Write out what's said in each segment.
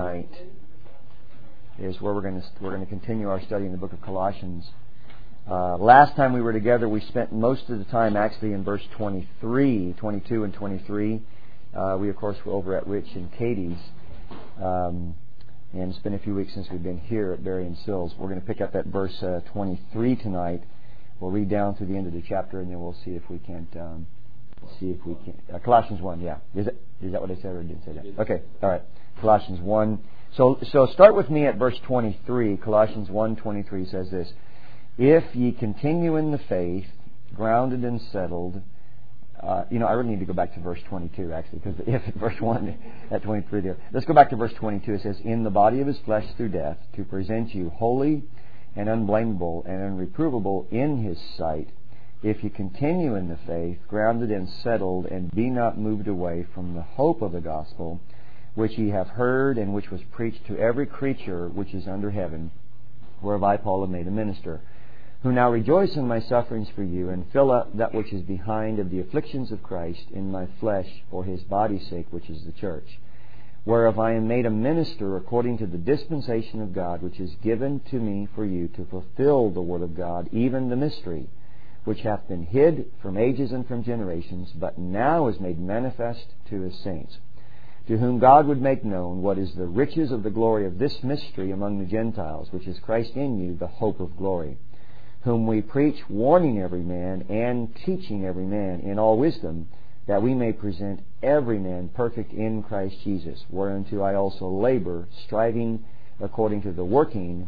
tonight is where we're going to continue our study in the book of Colossians. Last time we were together, we spent most of the time actually in verse 22 and 23. We, of course, were over at Rich and Katie's. And it's been a few weeks since we've been here at Berry and Sills. We're going to pick up at verse 23 tonight. We'll read down to the end of the chapter, and then we'll see if we can't... Colossians 1, yeah. Is that what I said, or didn't say that? Okay, all right. Colossians 1. So start with me at verse 23. Colossians 1:23 says this: If ye continue in the faith, grounded and settled... I really need to go back to verse 22, actually, because if at verse 1 at 23 there. Let's go back to verse 22. It says, In the body of His flesh through death, to present you holy and unblameable and unreprovable in His sight, if you continue in the faith, grounded and settled, and be not moved away from the hope of the gospel, which ye have heard, and which was preached to every creature which is under heaven, whereof I, Paul, am made a minister, who now rejoice in my sufferings for you, and fill up that which is behind of the afflictions of Christ in my flesh for His body's sake, which is the church, whereof I am made a minister according to the dispensation of God, which is given to me for you to fulfill the word of God, even the mystery, which hath been hid from ages and from generations, but now is made manifest to His saints, to whom God would make known what is the riches of the glory of this mystery among the Gentiles, which is Christ in you, the hope of glory, whom we preach, warning every man and teaching every man in all wisdom, that we may present every man perfect in Christ Jesus, whereunto I also labor, striving according to the working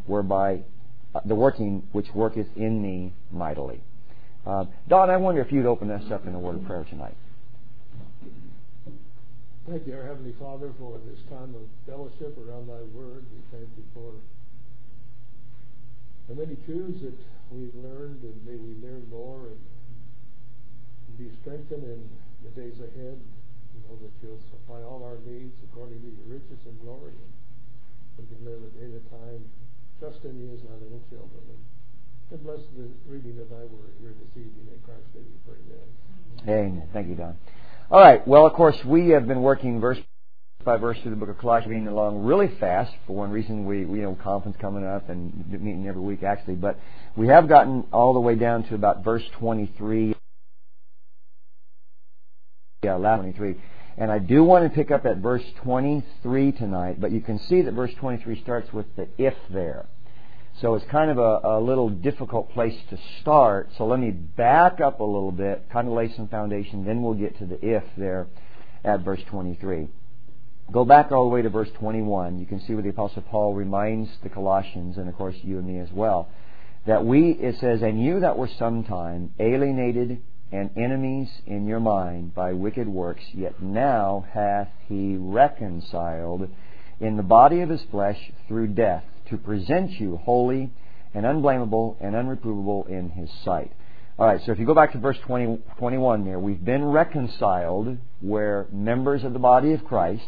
which worketh in me mightily. Don, I wonder if you'd open us up in a word of prayer tonight. Thank you, our Heavenly Father, for this time of fellowship around Thy Word. We thank You for the many truths that we've learned, and may we learn more and be strengthened in the days ahead. You know that You'll supply all our needs according to Your riches and glory. And we can live a day at a time, trust in You as Thy little children. And bless the reading of Thy Word here this evening. In Christ's name we pray, amen. Amen. Thank you, Don. All right. Well, of course, we have been working verse by verse through the book of Colossians, reading along really fast. For one reason, we conference coming up and meeting every week, actually. But we have gotten all the way down to about verse 23. Last 23. And I do want to pick up at verse 23 tonight. But you can see that verse 23 starts with the if there. So it's kind of a little difficult place to start. So let me back up a little bit, kind of lay some foundation, then we'll get to the if there at verse 23. Go back all the way to verse 21. You can see where the Apostle Paul reminds the Colossians, and of course you and me as well, that it says, And you that were sometime alienated and enemies in your mind by wicked works, yet now hath He reconciled in the body of His flesh through death, to present you holy and unblameable and unreprovable in His sight. All right, so if you go back to verse 21 there, we've been reconciled. We're members of the body of Christ.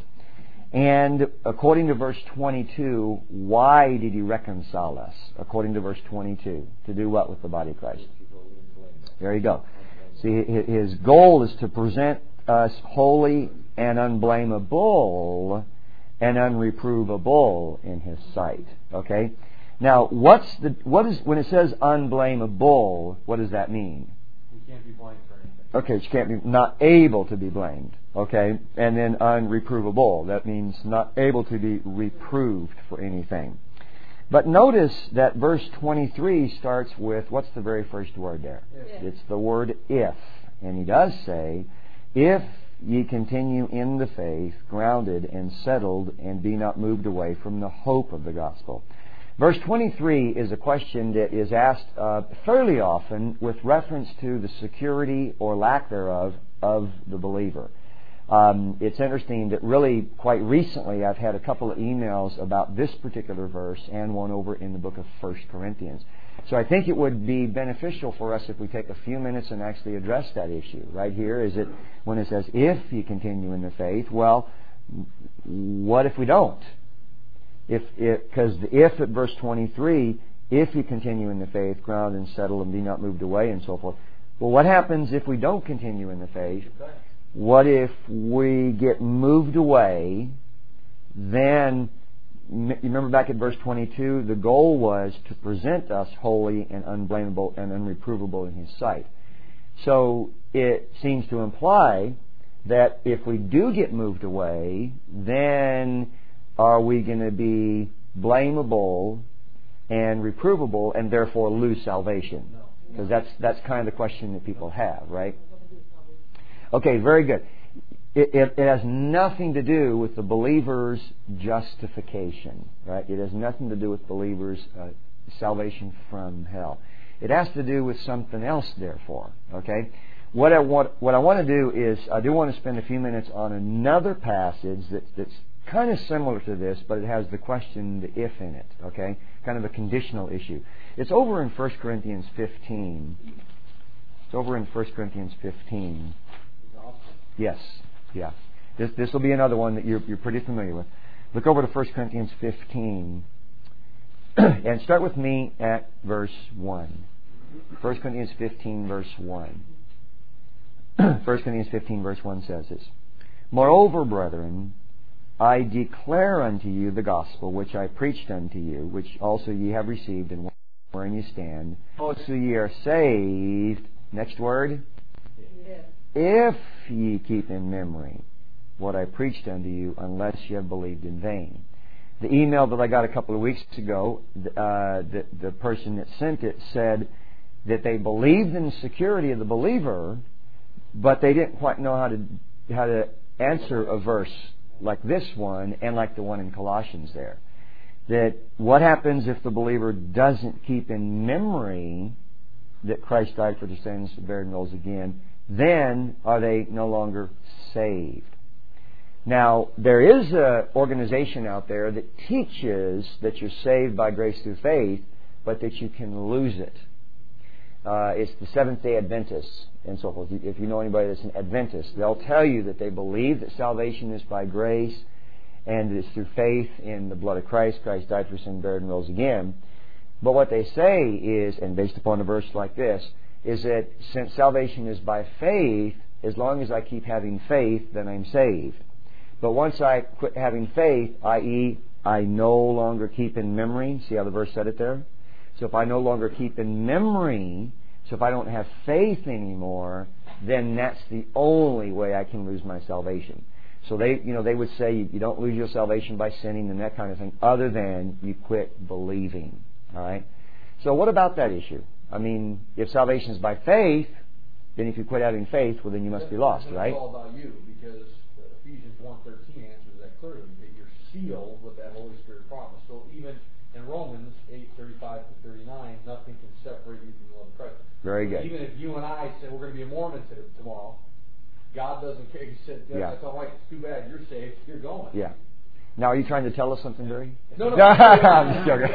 And according to verse 22, why did He reconcile us? According to verse 22, to do what with the body of Christ? There you go. See, His goal is to present us holy and unblameable and unreprovable in His sight. Okay? Now, what is when it says unblameable, what does that mean? You can't be blamed for anything. Okay, you can't be not able to be blamed. Okay? And then unreprovable, that means not able to be reproved for anything. But notice that verse 23 starts with, what's the very first word there? If. It's the word if. And he does say, if ye continue in the faith, grounded and settled, and be not moved away from the hope of the gospel. Verse 23 is a question that is asked fairly often with reference to the security or lack thereof of the believer. It's interesting that really quite recently I've had a couple of emails about this particular verse and one over in the book of 1 Corinthians. So I think it would be beneficial for us if we take a few minutes and actually address that issue. Right here is it when it says, if you continue in the faith, well, what if we don't? Because the if at verse 23, if you continue in the faith, ground and settle and be not moved away and so forth. Well, what happens if we don't continue in the faith? What if we get moved away? Then you remember back at verse 22, the goal was to present us holy and unblameable and unreprovable in His sight. So it seems to imply that if we do get moved away, then are we going to be blamable and reprovable and therefore lose salvation? Because that's kind of the question that people have, right? Okay, very good. It has nothing to do with the believer's justification, right? It has nothing to do with believers' salvation from hell. It has to do with something else, therefore, okay? What I want to do is, I do want to spend a few minutes on another passage that's kind of similar to this, but it has the question, the if in it, okay? Kind of a conditional issue. It's over in 1 Corinthians 15. It's over in 1 Corinthians 15. Yes, yeah. This will be another one that you're pretty familiar with. Look over to 1 Corinthians 15 and start with me at verse 1. 1 Corinthians 15, verse 1. 1 Corinthians 15, verse 1 says this. Moreover, brethren, I declare unto you the gospel which I preached unto you, which also ye have received, and wherein ye stand. Also ye are saved. Next word. If ye keep in memory what I preached unto you, unless ye have believed in vain. The email that I got a couple of weeks ago, the person that sent it said that they believed in the security of the believer, but they didn't quite know how to answer a verse like this one and like the one in Colossians there. That what happens if the believer doesn't keep in memory that Christ died for their sins, buried and rose again? Then are they no longer saved? Now, there is an organization out there that teaches that you're saved by grace through faith, but that you can lose it. It's the Seventh-day Adventists and so forth. If you know anybody that's an Adventist, they'll tell you that they believe that salvation is by grace and it's through faith in the blood of Christ. Christ died for sin, buried, and rose again. But what they say is, and based upon a verse like this, is that since salvation is by faith, as long as I keep having faith, then I'm saved. But once I quit having faith, i.e., I no longer keep in memory, see how the verse said it there? So if I no longer keep in memory, so if I don't have faith anymore, then that's the only way I can lose my salvation. So they would say you don't lose your salvation by sinning and that kind of thing, other than you quit believing. All right. So what about that issue? I mean, if salvation is by faith, then if you quit having faith, well, then you must be lost, right? It's all about you, because Ephesians 1:13 answers that clearly, that you're sealed with that Holy Spirit promise. So even in Romans 8:35 to 39, nothing can separate you from the love of Christ. Very good. Even if you and I said we're going to be a Mormon tomorrow, God doesn't care. He said, that's all right, it's too bad, you're saved, you're going. Yeah. Now, are you trying to tell us something, Barry? No. I'm just joking.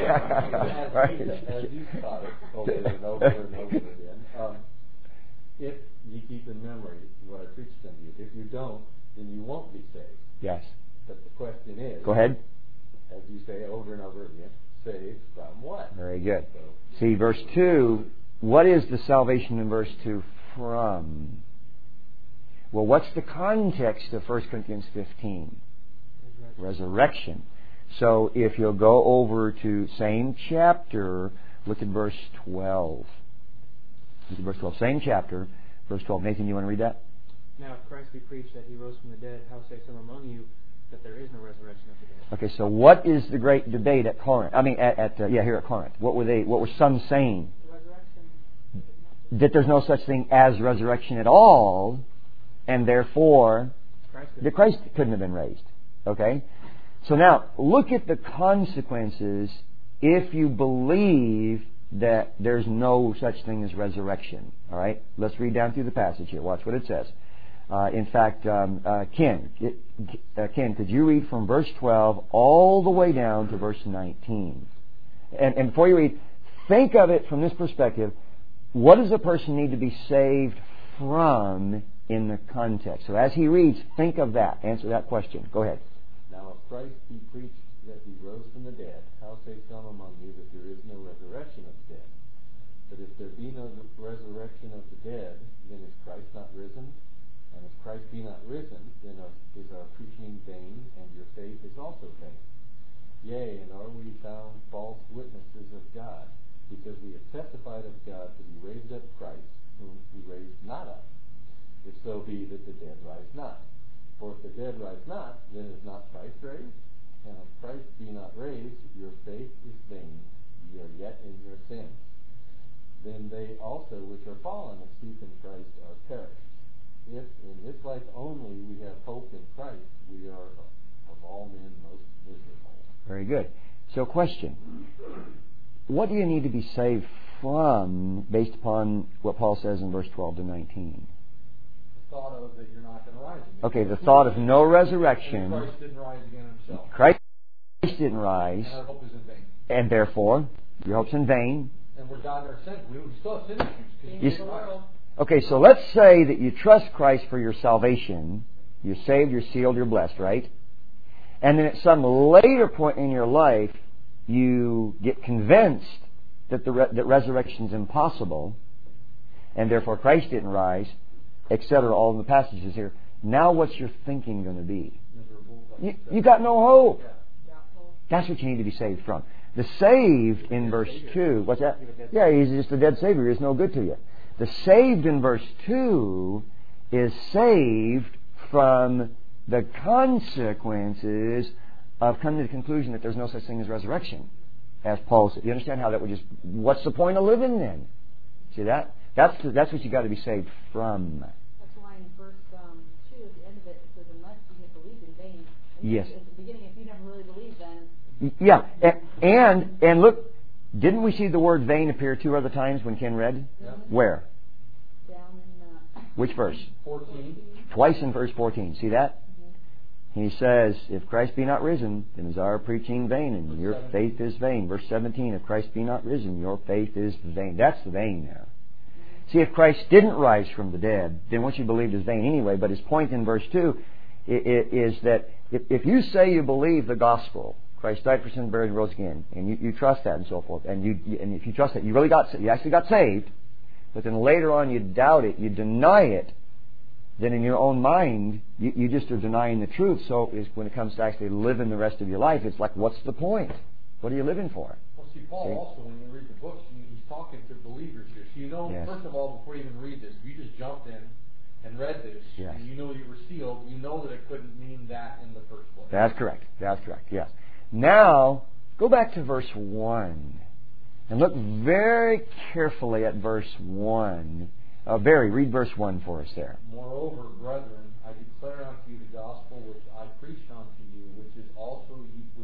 As you taught it over and over and over again, if you keep in memory what I preached unto you, if you don't, then you won't be saved. Yes. But the question is, Go ahead. as you say over and over again, saved from what? Very good. So, See, verse 2, what is the salvation in verse 2 from? Well, what's the context of 1 Corinthians 15? Resurrection. So if you'll go over to same chapter, look at verse 12. Look at verse 12. Same chapter, verse 12. Nathan, you want to read that? Now, if Christ be preached that He rose from the dead, how say some among you that there is no resurrection of the dead? Okay, so what is the great debate at Corinth? I mean, here at Corinth. What were some saying? That there's no such thing as resurrection at all, and therefore Christ couldn't have been raised. Okay? So now, look at the consequences if you believe that there's no such thing as resurrection. All right? Let's read down through the passage here. Watch what it says. In fact, Ken, could you read from verse 12 all the way down to verse 19? And before you read, think of it from this perspective. What does a person need to be saved from in the context? So as he reads, think of that. Answer that question. Go ahead. now if Christ be preached that He rose from the dead, how say some among you that there is no resurrection of the dead? But if there be no resurrection of the dead, then is Christ not risen? And if Christ be not risen, then is our preaching vain, and your faith is also vain. Yea, and are we found false witnesses of God? Because we have testified of God that he raised up Christ, whom he raised not up, if so be that the dead rise not. For if the dead rise not, then is not Christ raised? And if Christ be not raised, your faith is vain, ye are yet in your sins. Then they also which are fallen asleep in Christ are perished. If in this life only we have hope in Christ, we are of all men most miserable. Very good. So question. What do you need to be saved from based upon what Paul says in verse 12 to 19? The thought of that you're not going to rise again. Okay, the thought of no resurrection. And Christ didn't rise again himself. Christ didn't rise. And our hope is in vain. And therefore, your hope's in vain. And we're dying our sins. We still have sin issues. Okay, so let's say that you trust Christ for your salvation. You're saved, you're sealed, you're blessed, right? And then at some later point in your life, you get convinced that that resurrection's impossible, and therefore Christ didn't rise, etc. All in the passages here. Now what's your thinking going to be? You got no hope. That's what you need to be saved from. The saved in verse 2, what's that? Yeah, he's just a dead Savior. He's no good to you. The saved in verse 2 is saved from the consequences of coming to the conclusion that there's no such thing as resurrection. As Paul said. You understand how that would just... What's the point of living then? See that? That's what you got to be saved from. That's why in verse 2, at the end of it, it says, unless you have believed in vain. And yes. At the beginning, if you never really believed, then... Yeah. And look, didn't we see the word vain appear 2 other times when Ken read? Yeah. Where? Down in... Which verse? 14. Twice in verse 14. See that? He says, if Christ be not risen, then is our preaching vain, and your faith is vain. Verse 17, if Christ be not risen, your faith is vain. That's the vain there. See, if Christ didn't rise from the dead, then what you believed is vain anyway. But his point in verse 2 is that if you say you believe the gospel, Christ died for sin, buried, and rose again, and you trust that and so forth, and if you trust that, you actually got saved, but then later on you doubt it, you deny it, then in your own mind, you just are denying the truth. So when it comes to actually living the rest of your life, it's like, what's the point? What are you living for? Well, see, Paul also, when you read the books, he's talking to believers here. So you know, yes. First of all, before you even read this, if you just jumped in and read this, yes. and you know you were sealed, you know that it couldn't mean that in the first place. That's correct. That's correct, yes. Now, go back to verse 1. And look very carefully at verse 1. Barry, read verse 1 for us there. Moreover, brethren, I declare unto you the gospel which I preached unto you, which also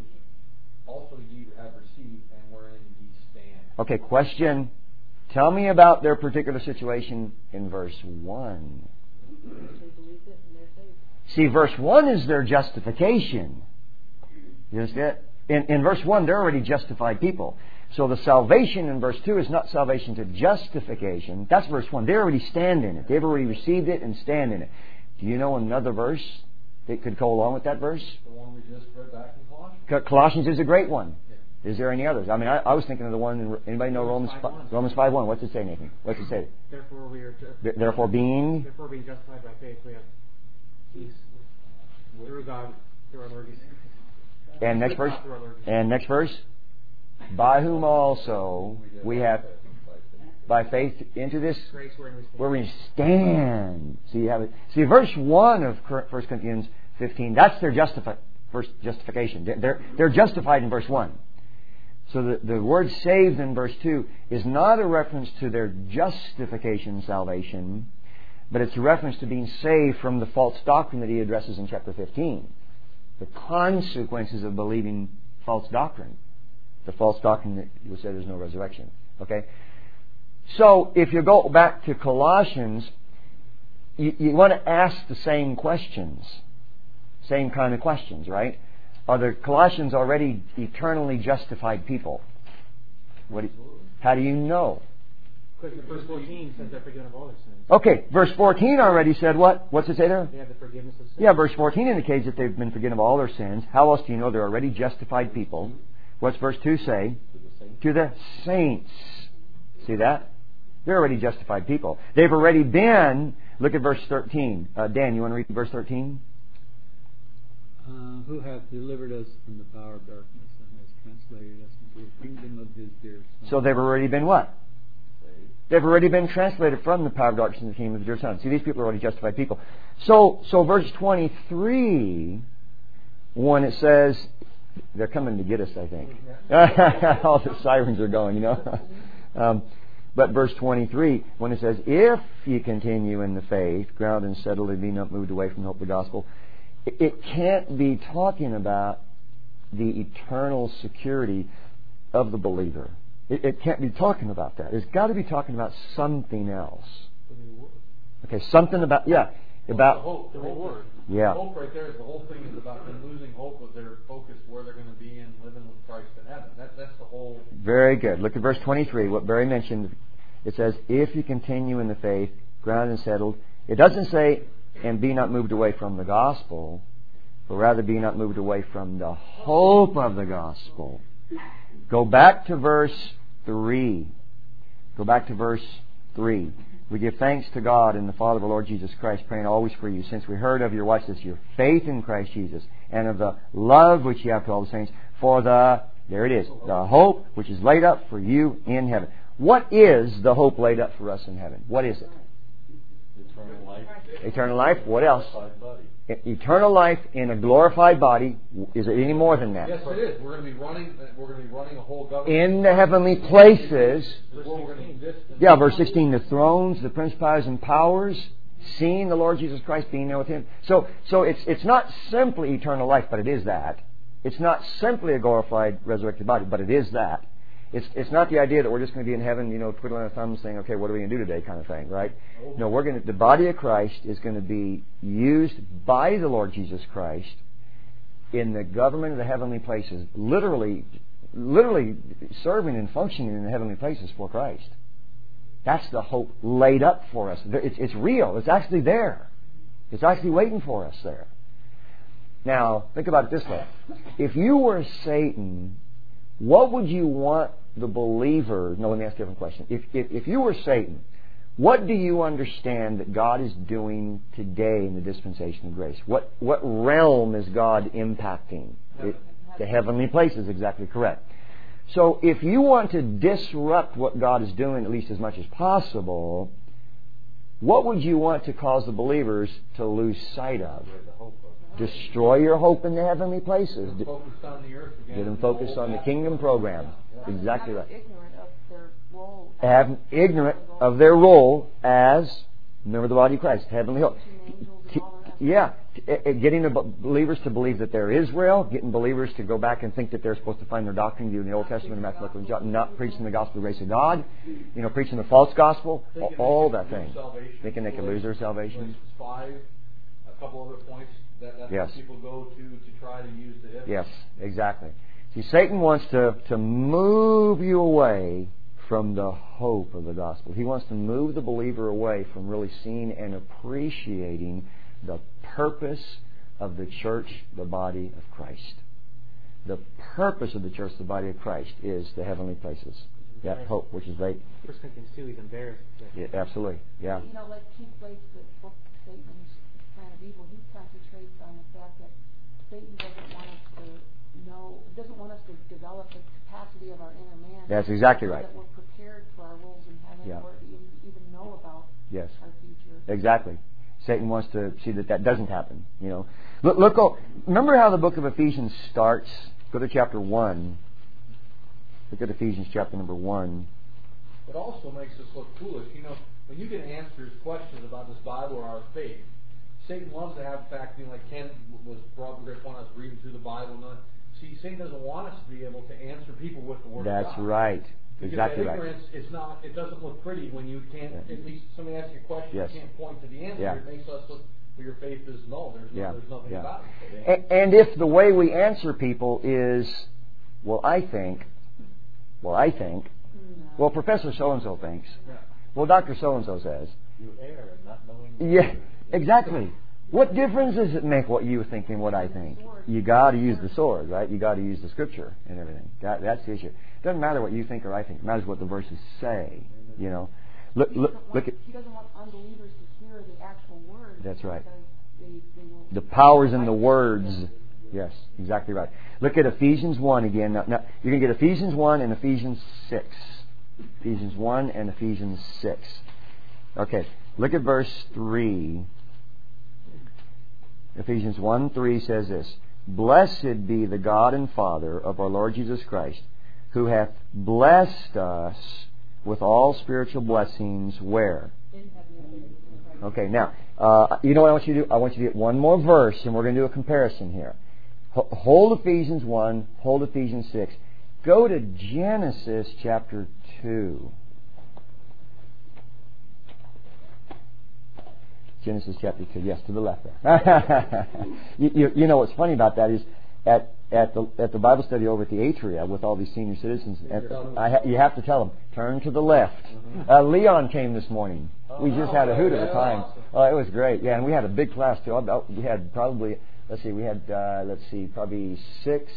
ye have received, and wherein ye stand. Okay, question. Tell me about their particular situation in verse 1. They believed it and they're saved. See, verse 1 is their justification. You understand? In verse 1, they're already justified people. So the salvation in verse 2 is not salvation to justification. That's verse 1. They already stand in it. They've already received it and stand in it. Do you know another verse that could go along with that verse? The one we just read back in Colossians. Colossians is a great one. Yeah. Is there any others? I mean, I was thinking of the one, anybody know Romans 5:1? What's it say, Nathan? What's it say? Therefore we are Therefore being justified by faith, we have peace through God, through our Lord Jesus. And next verse. And next verse. By whom also we have, by faith, into this Grace where we stand. See, you have it. See, verse 1 of 1 Corinthians 15. That's their first justification. They're justified in verse 1. So the word saved in verse 2 is not a reference to their justification salvation, but it's a reference to being saved from the false doctrine that he addresses in chapter 15. The consequences of believing false doctrine. The false doctrine that you said there's no resurrection. Okay? So, if you go back to Colossians, you want to ask the same questions. Same kind of questions, right? Are the Colossians already eternally justified people? How do you know? Because verse 14 says they're forgiven of all their sins. Okay, verse 14 already said what? What's it say there? They have the forgiveness of sins. Yeah, verse 14 indicates that they've been forgiven of all their sins. How else do you know they're already justified people? What's verse 2 say? To the saints. See that? They're already justified people. They've already been... Look at verse 13. Dan, you want to read verse 13? who hath delivered us from the power of darkness and has translated us into the kingdom of His dear Son. So they've already been what? They've already been translated from the power of darkness into the kingdom of His dear Son. See, these people are already justified people. So verse 23, when it says, they're coming to get us, I think. All the sirens are going, you know. But verse 23, when it says, if ye continue in the faith, ground and settled, and be not moved away from the hope of the gospel, it can't be talking about the eternal security of the believer. It can't be talking about that. It's got to be talking about something else. Okay, something about, about the hope, the reward. Yeah. The hope right there is the whole thing is about them losing hope of their focus where they're going to be and living with Christ in heaven. That's the whole. Very good. Look at verse 23. What Barry mentioned, it says, if you continue in the faith, ground and settled. It doesn't say, and be not moved away from the gospel, but rather be not moved away from the hope of the gospel. Go back to verse 3. Go back to verse 3. We give thanks to God and the Father of our Lord Jesus Christ, praying always for you, since we heard of your, watch this, your faith in Christ Jesus, and of the love which you have to all the saints, for the, there it is, the hope which is laid up for you in heaven. What is the hope laid up for us in heaven? What is it? Eternal life. Eternal life. What else? Glorified body. Eternal life in a glorified body. Is it any more than that? Yes, it is. We're going to be running a whole government In the heavenly places. Where we're going to exist. Yeah, verse 16, the thrones, the principalities and powers, seeing the Lord Jesus Christ, being there with Him. So it's not simply eternal life, but it is that. It's not simply a glorified, resurrected body, but it is that. It's not the idea that we're just going to be in heaven, twiddling our thumbs, saying, "Okay, what are we going to do today?" kind of thing, right? No, the body of Christ is going to be used by the Lord Jesus Christ in the government of the heavenly places, literally serving and functioning in the heavenly places for Christ. That's the hope laid up for us. It's real. It's actually there. It's actually waiting for us there. Now, think about it this way. If you were Satan, what would you want the believer... No, let me ask you a different question. If you were Satan, what do you understand that God is doing today in the dispensation of grace? What realm is God impacting? The heavenly places, exactly correct. So if you want to disrupt what God is doing at least as much as possible, what would you want to cause the believers to lose sight of? Destroy your hope in the heavenly places. Get them focused on the kingdom program. Exactly right. Ignorant of their role as, remember, the body of Christ, heavenly hope. Yeah, getting the believers to believe that they're Israel, getting believers to go back and think that they're supposed to find their doctrine in the Old Testament and Matthew, not preaching the gospel of the grace of God, preaching the false gospel, all that thing. Thinking they can lose their salvation. 5, a couple other points that's yes. what people go to try to use the evidence. Yes, exactly. See, Satan wants to move you away from the hope of the gospel. He wants to move the believer away from really seeing and appreciating the purpose of the church, the body of Christ. The purpose of the church, the body of Christ, is the heavenly places. That hope, which is like... 1 Corinthians 2, he's embarrassed. Yeah, absolutely, yeah. Like Keith Blake's book, Satan's Plan of Evil, he concentrates on the fact that Satan doesn't want us to know, doesn't want us to develop the capacity of our inner man. That's exactly right. So that we're prepared for our roles in heaven, or to even know about our future. Exactly. Satan wants to see that doesn't happen. Look. Remember how the book of Ephesians starts? Go to chapter 1. Look at Ephesians chapter number 1. It also makes us look foolish. When you get answers, questions about this Bible or our faith, Satan loves to have the fact, like Ken was probably going to point us reading through the Bible. See, Satan doesn't want us to be able to answer people with the Word of God. That's right. Because exactly that right. ignorance it doesn't look pretty when you can't, at least somebody asks you a question, you can't point to the answer. It makes us look, well, your faith is null. There's nothing about it. And if the way we answer people is, I think, Professor so-and-so thinks, Dr. so-and-so says. You err not knowing. Yeah, exactly. What difference does it make what you think and what I think? You got to use the sword, right? You got to use the Scripture and everything. That's the issue. It doesn't matter what you think or I think. It matters what the verses say. Look at. He doesn't want unbelievers to hear the actual words. That's right. They will the powers in the words. Yes, exactly right. Look at Ephesians 1 again. Now you're going to get Ephesians 1 and Ephesians 6. Ephesians 1 and Ephesians 6. Okay, look at verse 3. Ephesians 1:3 says this: Blessed be the God and Father of our Lord Jesus Christ, who hath blessed us with all spiritual blessings where? Okay, now, you know what I want you to do? I want you to get one more verse, and we're going to do a comparison here. Hold Ephesians 1, hold Ephesians 6. Go to Genesis chapter 2. Genesis chapter 2. Yes, to the left there. you know what's funny about that is at the Bible study over at the Atria with all these senior citizens, you have to tell them, turn to the left. Leon came this morning. We just had a hoot of a time. Oh, it was great. Yeah, and we had a big class too. We had probably, probably 6,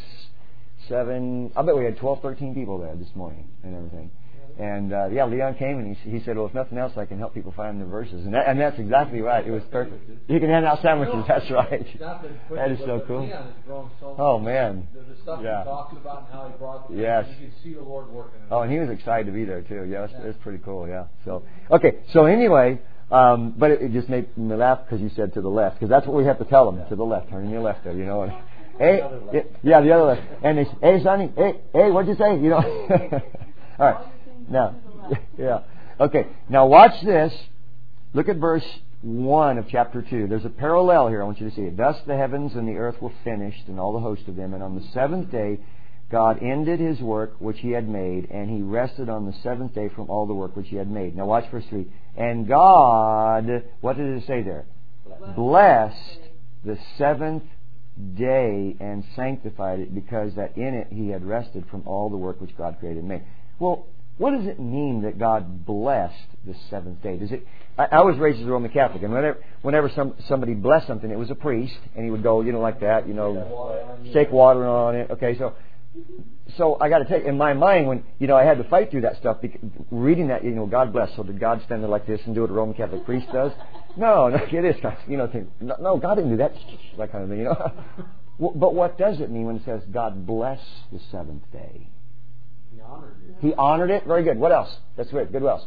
7, I bet we had 12, 13 people there this morning and everything. And Leon came and he said, well, if nothing else, I can help people find the verses. And that's exactly right. It was perfect. You can hand out sandwiches. That's right. That is so cool. Leon has grown so much. Oh, man. The stuff he talks about and how he brought it. Yes. You can see the Lord working. Oh, and he was excited to be there too. Yeah, it's pretty cool. Yeah. So okay. So anyway, but it just made me laugh because you said to the left, because that's what we have to tell them, to the left. Turn your left there. You know. Hey, the other left. And they say, hey, Sonny, hey, what'd you say? You know. All right. Now, yeah. Okay. Now watch this. Look at verse 1 of chapter 2. There's a parallel here. I want you to see it. Thus the heavens and the earth were finished, and all the host of them. And on the seventh day, God ended His work which He had made, and He rested on the seventh day from all the work which He had made. Now watch verse 3. And God, what did it say there? Blessed the seventh day and sanctified it, because that in it He had rested from all the work which God created and made. Well, what does it mean that God blessed the seventh day? Does it? I was raised as a Roman Catholic, and whenever somebody blessed something, it was a priest, and he would go, like that, shake water on it. Okay, so I got to tell you, in my mind, when I had to fight through that stuff, reading that, God bless. So did God stand there like this and do what a Roman Catholic priest does? No, it is kind of, no, God didn't do that, that kind of thing, But what does it mean when it says God bless the seventh day? He honored it. He honored it. Very good. What else? That's good. What else?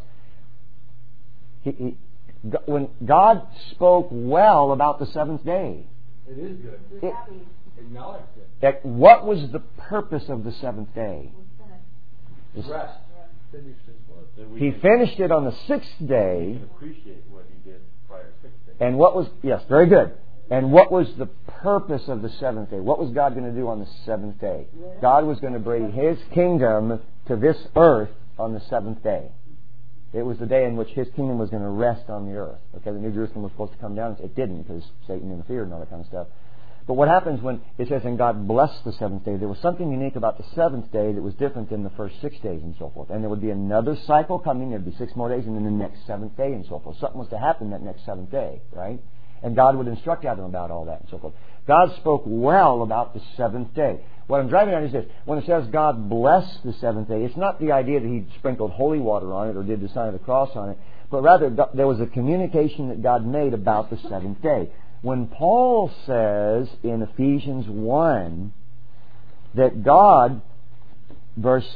When God spoke well about the seventh day. It is good. Acknowledged it. What was the purpose of the seventh day? Rest. Finished his work. He finished it on the sixth day. We can appreciate what He did prior to 6 days. And what was, yes, very good. And what was the purpose of the seventh day? What was God going to do on the seventh day? God was going to bring His kingdom to this earth on the seventh day. It was the day in which His kingdom was going to rest on the earth. Okay, the New Jerusalem was supposed to come down. It didn't, because Satan interfered and all that kind of stuff. But what happens when it says, and God blessed the seventh day? There was something unique about the seventh day that was different than the first 6 days and so forth. And there would be another cycle coming. There would be 6 more days, and then the next seventh day and so forth. Something was to happen that next seventh day, right? And God would instruct Adam about all that and so forth. God spoke well about the seventh day. What I'm driving at is this. When it says God blessed the seventh day, it's not the idea that He sprinkled holy water on it or did the sign of the cross on it, but rather there was a communication that God made about the seventh day. When Paul says in Ephesians 1 that God, verse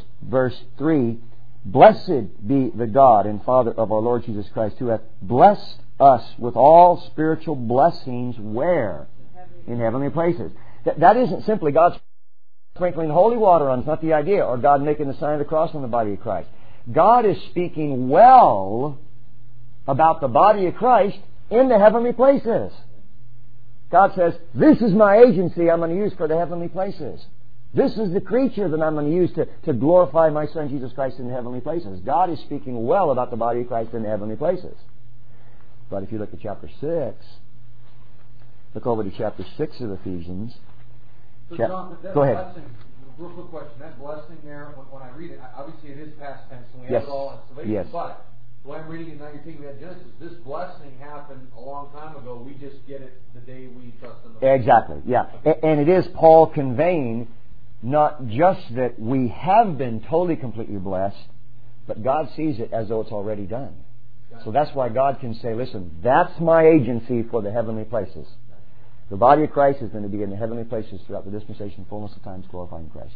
3, blessed be the God and Father of our Lord Jesus Christ, who hath blessed us with all spiritual blessings where? In heavenly places. That isn't simply God sprinkling holy water on. It's not the idea. Or God making the sign of the cross on the body of Christ. God is speaking well about the body of Christ in the heavenly places. God says, this is my agency I'm going to use for the heavenly places. This is the creature that I'm going to use to glorify my Son Jesus Christ in the heavenly places. God is speaking well about the body of Christ in the heavenly places. But if you look at chapter 6, look over to chapter 6 of Ephesians. So John, go ahead. Blessing, real quick question. That blessing there, when I read it, obviously it is past tense, and we Yes. have it all in Salvation. Yes. But the way I'm reading it now, you're taking me at Genesis. This blessing happened a long time ago. We just get it the day we trust in the Lord. Exactly, yeah. And it is Paul conveying not just that we have been totally, completely blessed, but God sees it as though it's already done. So that's why God can say, listen, that's my agency for the heavenly places. The body of Christ is going to be in the heavenly places throughout the dispensation, fullness of times, glorifying Christ.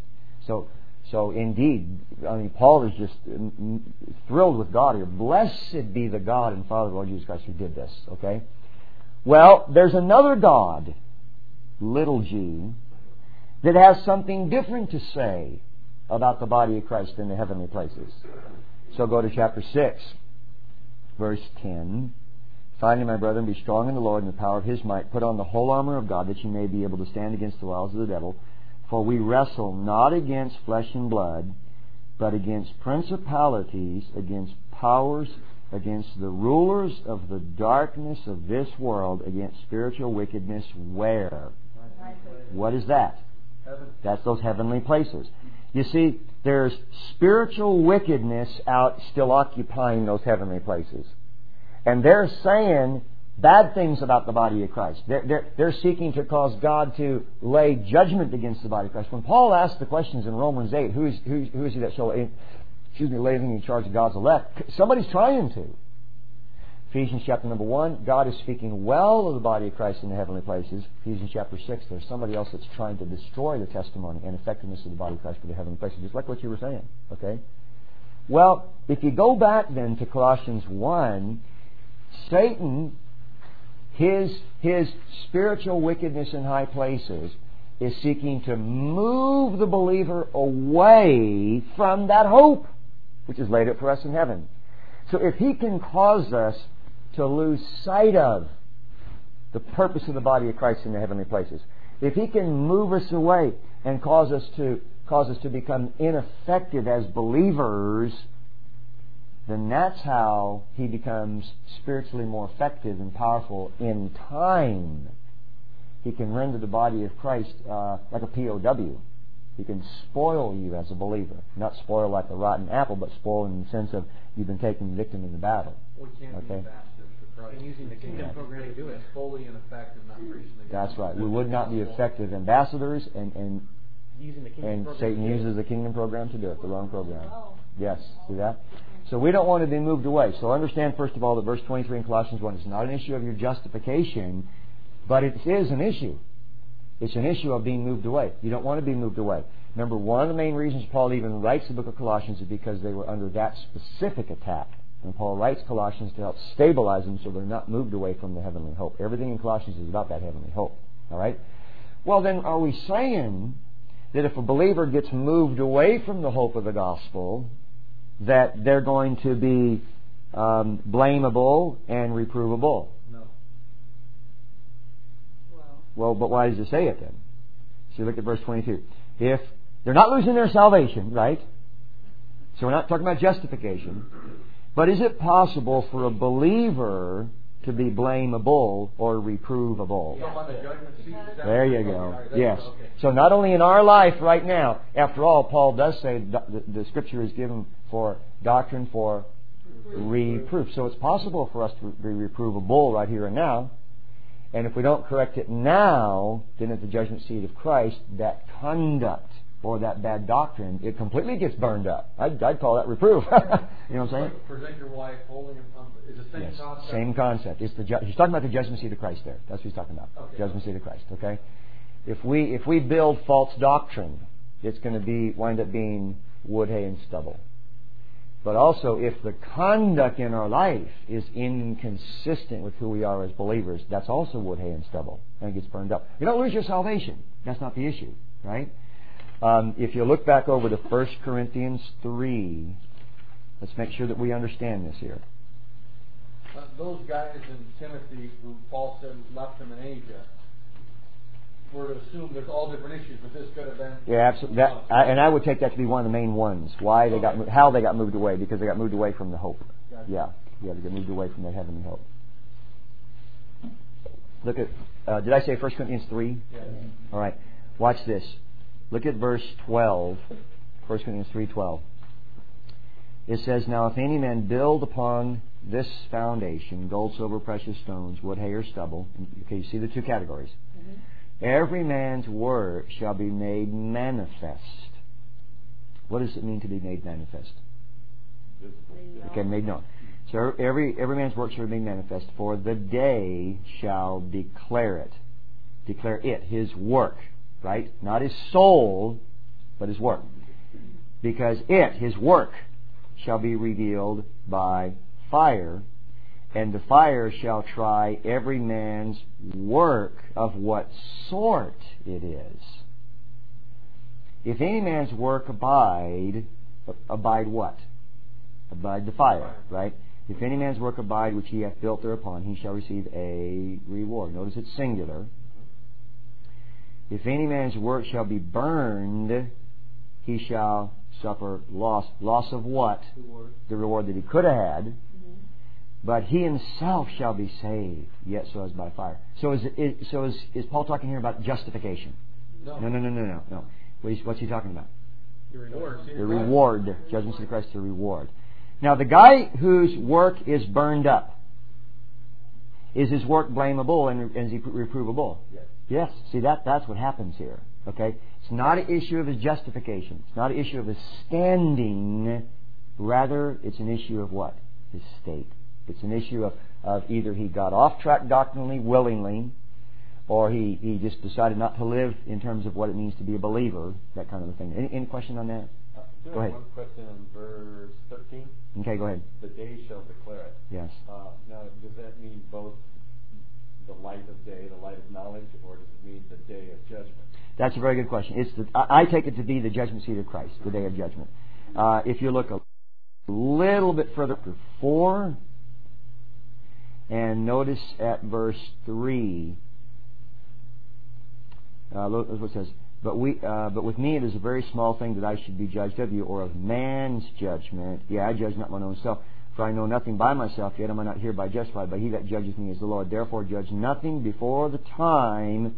So indeed, I mean, Paul is just thrilled with God here. Blessed be the God and Father of Lord Jesus Christ who did this. Okay? Well, there's another God, little g, that has something different to say about the body of Christ in the heavenly places. So go to chapter 6, verse 10. Finally, my brethren, be strong in the Lord and the power of His might. Put on the whole armor of God, that you may be able to stand against the wiles of the devil. For we wrestle not against flesh and blood, but against principalities, against powers, against the rulers of the darkness of this world, against spiritual wickedness. Where? What is that? Heaven. That's those heavenly places. You see, there's spiritual wickedness out still occupying those heavenly places. And they're saying bad things about the body of Christ. They're seeking to cause God to lay judgment against the body of Christ. When Paul asked the questions in Romans 8, who is he that shall lay in charge of God's elect? Somebody's trying to. Ephesians chapter number 1, God is speaking well of the body of Christ in the heavenly places. Ephesians chapter 6, there's somebody else that's trying to destroy the testimony and effectiveness of the body of Christ for the heavenly places, just like what you were saying. Okay? Well, if you go back then to Colossians 1, Satan, his spiritual wickedness in high places, is seeking to move the believer away from that hope which is laid up for us in heaven. So if he can cause us to lose sight of the purpose of the body of Christ in the heavenly places, if he can move us away and cause us to become ineffective as believers, then that's how he becomes spiritually more effective and powerful in time. He can render the body of Christ like a POW. He can spoil you as a believer. Not spoil like a rotten apple, but spoil in the sense of you've been taken victim in the battle. We can't be ambassadors for Christ. And using the kingdom program to do it. Fully ineffective, not preaching the gospel. That's right. We would not be effective ambassadors, and Using the kingdom program Satan to do it. uses the kingdom program to do it, the wrong program. Yes, see that? So we don't want to be moved away. So understand, first of all, that verse 23 in Colossians 1 is not an issue of your justification, but it is an issue. It's an issue of being moved away. You don't want to be moved away. Remember, one of the main reasons Paul even writes the book of Colossians is because they were under that specific attack. And Paul writes Colossians to help stabilize them so they're not moved away from the heavenly hope. Everything in Colossians is about that heavenly hope. All right? Well, then, are we saying that if a believer gets moved away from the hope of the gospel, that they're going to be blamable and reprovable? No. Well, but why does it say it then? So look at verse 22. If they're not losing their salvation, right? So we're not talking about justification. But is it possible for a believer to be blamable or reprovable? There you go. Yes. So not only in our life right now, after all, Paul does say the Scripture is given for doctrine, for reproof. So it's possible for us to be reprovable right here and now. And if we don't correct it now, then at the judgment seat of Christ, that conduct or that bad doctrine, it completely gets burned up. I'd call that reproof. You know what I'm saying? Present your wife holy and is the same concept. Same concept. It's he's talking about the judgment seat of Christ there. That's what he's talking about. Okay. Judgment seat of Christ. Okay. If we build false doctrine, it's going to wind up being wood, hay, and stubble. But also, if the conduct in our life is inconsistent with who we are as believers, that's also wood, hay, and stubble, and it gets burned up. You don't lose your salvation. That's not the issue, right? If you look back over to 1 Corinthians 3, let's make sure that we understand this here. Those guys in Timothy who Paul said left them in Asia, we're to assume there's all different issues, but this could have been... Yeah, absolutely. And I would take that to be one of the main ones. Why they how they got moved away, because they got moved away from the hope. Gotcha. Yeah, they got moved away from that heavenly hope. Look at, did I say 1 Corinthians 3? Yeah. All right, watch this. Look at verse 12, 1 Corinthians 3:12. It says, "Now if any man build upon this foundation, gold, silver, precious stones, wood, hay, or stubble," okay, you see the two categories. Mm-hmm. "Every man's work shall be made manifest." What does it mean to be made manifest? Okay, made known. So every man's work shall be made manifest, for the day shall declare it, Declare it, His work, right? Not His soul, but His work. Because it, His work, shall be revealed by fire, and the fire shall try every man's work of what sort it is. If any man's work abide what? Abide the fire, right? If any man's work abide which he hath built thereupon, he shall receive a reward. Notice it's singular. If any man's work shall be burned, he shall suffer loss. Loss of what? The reward that he could have had. But he himself shall be saved, yet so as by fire. So is Paul talking here about justification? No. What's he talking about? The reward. The reward. Judgment seat of Christ, the reward. Now, the guy whose work is burned up, is his work blamable and is he reprovable? Yes. See, that's what happens here. Okay? It's not an issue of his justification. It's not an issue of his standing. Rather, it's an issue of what? His state. It's an issue of either he got off track doctrinally, willingly, or he just decided not to live in terms of what it means to be a believer, that kind of a thing. Any question on that? Go ahead. One question on verse 13. Okay, go ahead. The day shall declare it. Yes. Now, does that mean both the light of day, the light of knowledge, or does it mean the day of judgment? That's a very good question. I take it to be the judgment seat of Christ, the day of judgment. If you look a little bit further to 4, and notice at verse 3, look what it says. But with me it is a very small thing that I should be judged of you, or of man's judgment. I judge not mine own self. For I know nothing by myself, yet am I not hereby justified. But he that judgeth me is the Lord. Therefore judge nothing before the time,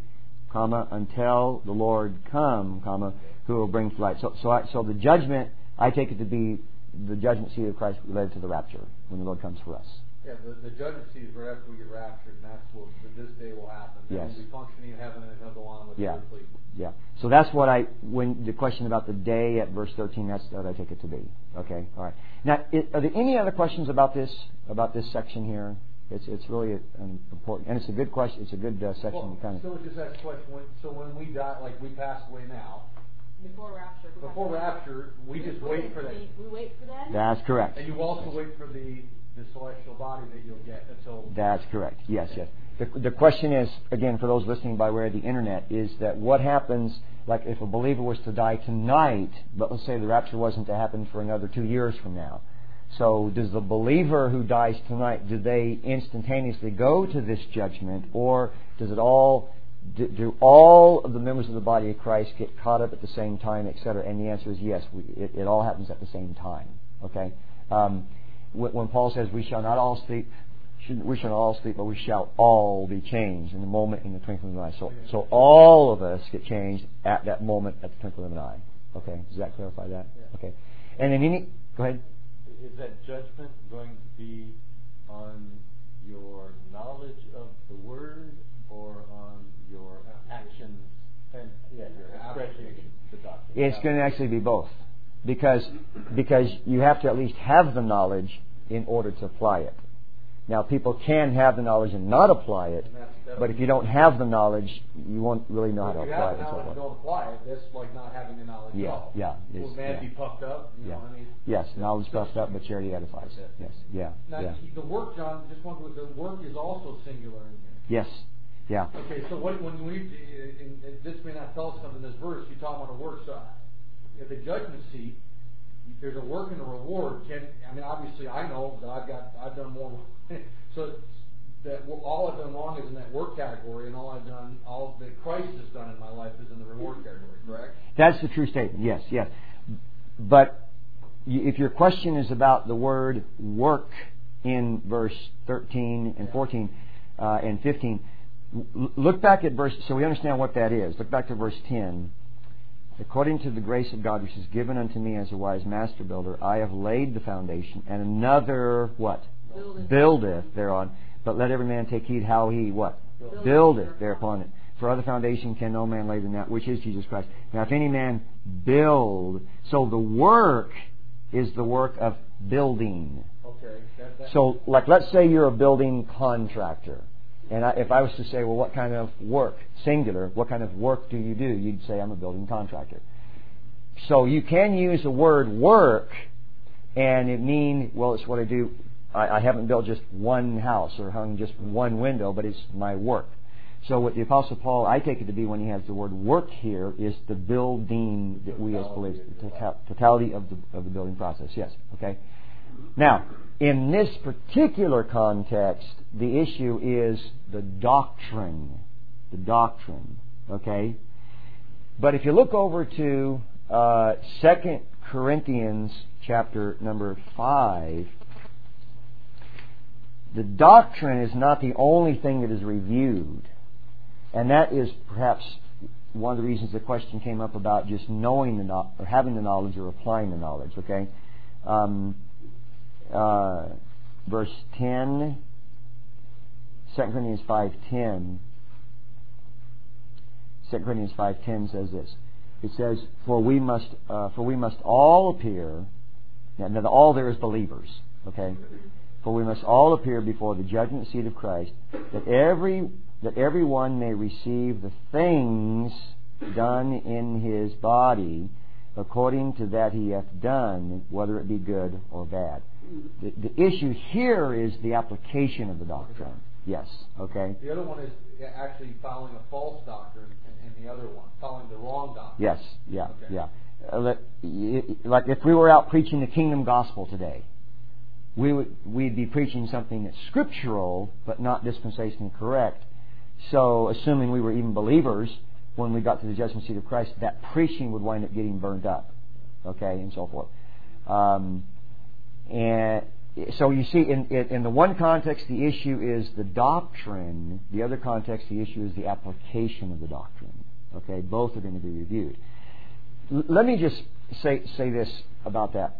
until the Lord come, who will bring to light. So the judgment, I take it to be the judgment seat of Christ related to the rapture, when the Lord comes for us. Yeah, the judgment seat is right after we get raptured, and that's what this day will happen. Then we'll be functioning in heaven, and then he'll go on with the earthly. Yeah. So that's what when the question about the day at verse 13, that's what I take it to be. Okay. All right. Now, are there any other questions about this section here? It's really an important, and it's a good question. It's a good section. Well, so just ask the question. When we die, like we pass away now. Before rapture, we just wait for that. We wait for that. That's correct. And you also wait for the celestial body that you'll get until. That's correct. Yes. The question is, again, for those listening by way of the internet, is that what happens, like if a believer was to die tonight, but let's say the rapture wasn't to happen for another 2 years from now. So does the believer who dies tonight, do they instantaneously go to this judgment, or does it all, do all of the members of the body of Christ get caught up at the same time, etc.? And the answer is yes, it all happens at the same time. Okay? When Paul says we shall not all sleep, but we shall all be changed in the moment, in the twinkling of an eye. So all of us get changed at that moment, at the twinkling of an eye. Okay, does that clarify that? Yeah. Okay. And then go ahead. Is that judgment going to be on your knowledge of the Word, or on your actions and your expression of the doctrine? It's going to actually be both, because you have to at least have the knowledge in order to apply it. Now, people can have the knowledge and not apply it, but if you don't have the knowledge, you won't really know how to apply it. If you have the knowledge and don't apply it, that's like not having the knowledge at all. Yeah. Will man be puffed up? You know what I mean? Yes, knowledge puffed up, but charity edifies. Yes, yeah. Now, the work, John, just one the work is also singular in here. Yes, yeah. Okay, so when this may not tell us something in this verse, you talk about a work. So at the judgment seat, there's a work and a reward. Obviously, I know that I've done more. So that all I've done wrong is in that work category, and all that Christ has done in my life is in the reward category. Correct? That's the true statement. Yes. But if your question is about the word work in verse 13 and 14 and 15, look back at verse. So we understand what that is. Look back to verse 10. According to the grace of God which is given unto me as a wise master builder, I have laid the foundation, and another what? Buildeth thereon. But let every man take heed how he what? Buildeth thereupon it. For other foundation can no man lay than that, which is Jesus Christ. Now if any man build, so the work is the work of building. Okay. So like let's say you're a building contractor, And if I was to say, well, what kind of work, singular, what kind of work do you do? You'd say, I'm a building contractor. So you can use the word work and it mean, well, it's what I do. I haven't built just one house or hung just one window, but it's my work. So what the Apostle Paul, I take it to be when he has the word work here, is the building that we as believers, the totality of the building process. Yes, okay. Now, in this particular context, the issue is the doctrine. The doctrine, okay? But if you look over to 2 Corinthians chapter number 5, the doctrine is not the only thing that is reviewed. And that is perhaps one of the reasons the question came up about just knowing or having the knowledge or applying the knowledge, okay? Verse 10, 2 Corinthians 5:10. 2 Corinthians 5:10 says this. It says, "For we must all appear." Now, the all there is believers, okay? "For we must all appear before the judgment seat of Christ, that everyone may receive the things done in his body according to that he hath done, whether it be good or bad." The issue here is the application of the doctrine. Yes, okay? The other one is actually following a false doctrine, and the other one, following the wrong doctrine. Yes, yeah, okay. yeah. Like if we were out preaching the kingdom gospel today, we'd be preaching something that's scriptural, but not dispensationally correct. So, assuming we were even believers, when we got to the judgment seat of Christ, that preaching would wind up getting burned up, okay, and so forth. And so you see, in the one context, the issue is the doctrine. The other context, the issue is the application of the doctrine. Okay, both are going to be reviewed. Let me just say this about that.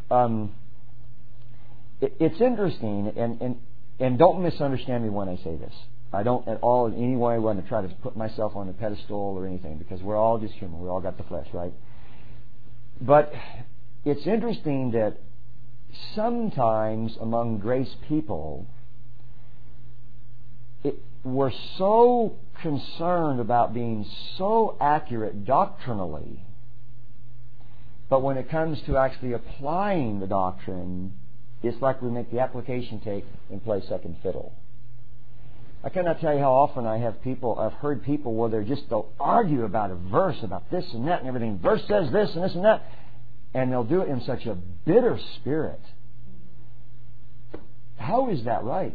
It's interesting, and don't misunderstand me when I say this. I don't at all in any way want to try to put myself on a pedestal or anything, because we're all just human. We all got the flesh, right? But it's interesting that sometimes among grace people, we're so concerned about being so accurate doctrinally, but when it comes to actually applying the doctrine, it's like we make the application tape and play second fiddle. I cannot tell you how often I've heard people where they'll argue about a verse, about this and that and everything. Verse says this and this and that. And they'll do it in such a bitter spirit. How is that right?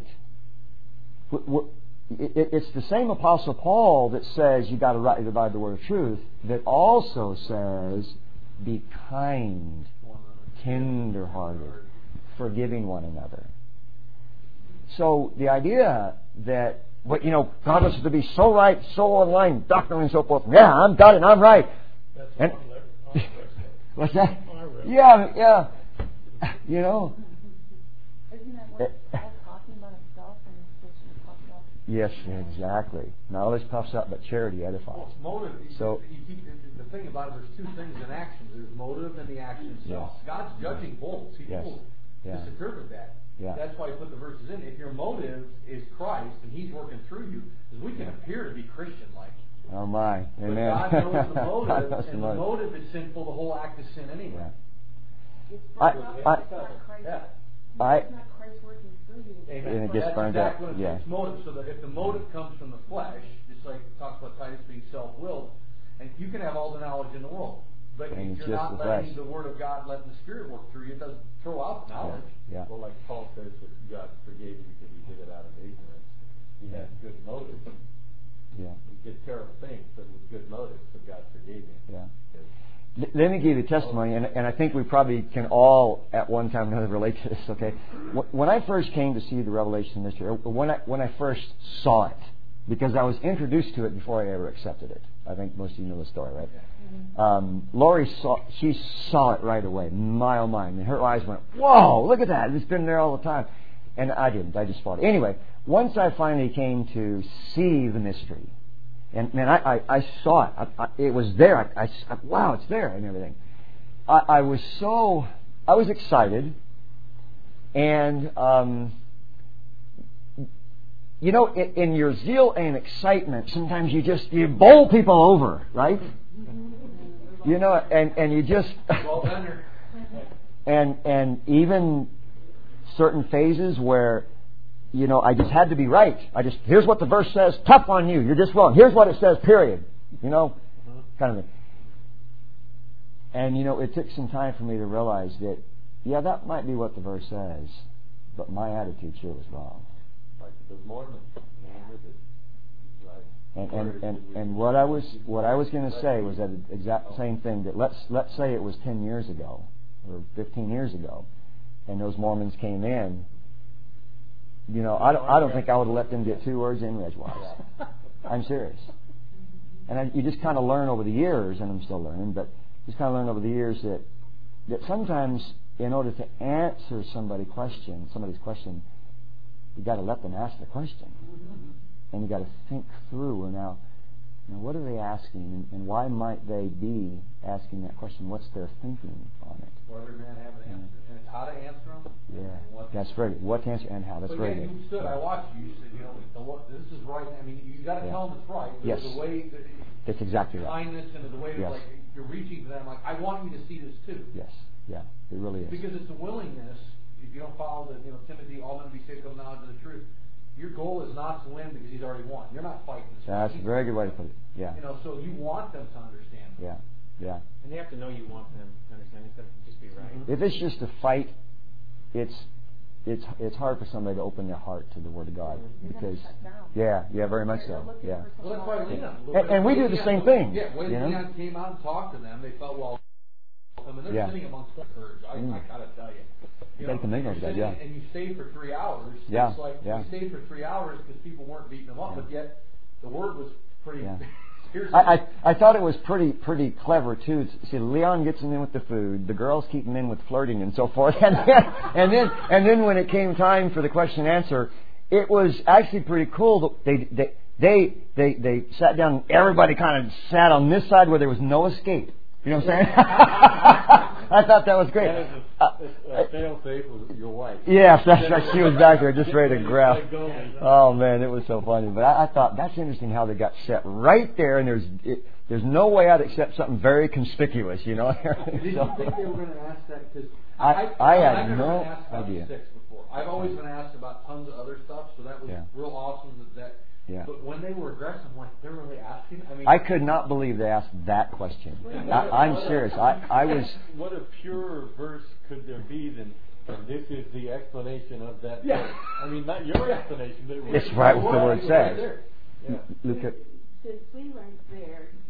It's the same Apostle Paul that says you got to rightly divide the word of truth, that also says be kind, tender-hearted, forgiving one another. So the idea that, God wants us to be so right, so online, doctrinally and so forth. Yeah, I'm got it, I'm right. That's and, what's that? Yeah. Isn't that what Paul's talking about himself and he's fixing to puff up? Yes, exactly. Not always puffs up, but charity edifies. Well, it's motive. So the thing about it, there's two things in action. There's motive and the action itself. Yes. God's judging both. See, people misinterpret that. Yeah. That's why he put the verses in. If your motive is Christ and He's working through you, because we can appear to be Christian-like. Oh my, amen. But God knows the motive, and the motive is sinful. The whole act is sin anyway. Yeah. It's burned up. It's not Christ. It's not Christ working through you. Amen. And it gets That's burned exactly up. what it Yeah. takes motive. So that if the motive comes from the flesh, just like it talks about Titus being self-willed, and you can have all the knowledge in the world, but And if it's you're just not the letting flesh. the Word of God, letting the Spirit work through you, it doesn't throw out the knowledge. Yeah. Well, like Paul says that God forgave him because he did it out of ignorance. He had good motives. Yeah. He did terrible things, but with good motives, so God forgave him. Yeah. Let me give you a testimony, and I think we probably can all at one time or another relate to this, okay? When I first came to see the Revelation mystery, when I first saw it, because I was introduced to it before I ever accepted it. I think most of you know the story, right? Lori saw it right away, my oh my. And her eyes went, whoa, look at that. It's been there all the time. And I didn't. I just thought. Anyway, once I finally came to see the mystery, and man, I saw it. It was there. Wow, it's there and everything. I was excited, and you know, in your zeal and excitement, sometimes you bowl people over, right? You know, and you just and even certain phases where, you know, I just had to be right. Here's what the verse says, tough on you, you're just wrong. Here's what it says, period. You know, kind of thing. And, you know, it took some time for me to realize that, yeah, that might be what the verse says, but my attitude sure was wrong. Like the Mormons. And what I was going to say was that exact same thing. That let's say it was 10 years ago or 15 years ago, and those Mormons came in. You know, I don't think I would have let them get 2 words in edgewise. I'm serious. And you just kind of learn over the years, and I'm still learning, but just kind of learn over the years that sometimes in order to answer somebody's question, you got to let them ask the question, and you got to think through. Now, what are they asking, and why might they be asking that question? What's their thinking on it? Or every man have an answer, and it's how to answer them. Yeah, that's very good. What to answer and how. That's very good. You stood. I watched you. You said, you know, this is right. I mean, you got to tell them it's right. Yes. The way that that's exactly right. Kindness and the way that like you're reaching to them. Like, I want you to see this too. Yes. Yeah. It really is. Because it's a willingness. If you don't follow the, Timothy, all men be saved come knowledge of the truth. Your goal is not to win because he's already won. You're not fighting this. That's a very good way to put it. Yeah. You know, so you want them to understand. Yeah. Yeah. And they have to know you want them to understand instead of just be right. If it's just a fight, it's hard for somebody to open their heart to the Word of God because very much so. Yeah. Well, that's why Leon. And we do the same thing. Yeah. When Leon came out and talked to them, they felt welcome, and they're sitting amongst the herds. I gotta tell you. You know, and you stayed for 3 hours. Yeah. It's like you stayed for 3 hours because people weren't beating them up, but yet the word was pretty. Yeah. I thought it was pretty clever too. See, Leon gets them in with the food. The girls keep them in with flirting and so forth. And then when it came time for the question and answer, it was actually pretty cool. They sat down. Everybody kind of sat on this side where there was no escape. You know what I'm saying? I thought that was great. Fail-safe was your wife. Yes, that's right. She was back there just ready to grab. Oh man, it was so funny. But I thought that's interesting how they got set right there, and there's no way out except something very conspicuous, you know. Did you think they were going to ask that? Because I had no idea. Before. I've always been asked about tons of other stuff, so that was real awesome. Yeah. But when they were aggressive, I'm like, they're really asking? I mean, I could not believe they asked that question. I'm serious. I was. What a purer verse could there be than this is the explanation of that verse? I mean, not your explanation, but it's right what the word says. Yeah. Look at. Since we weren't there,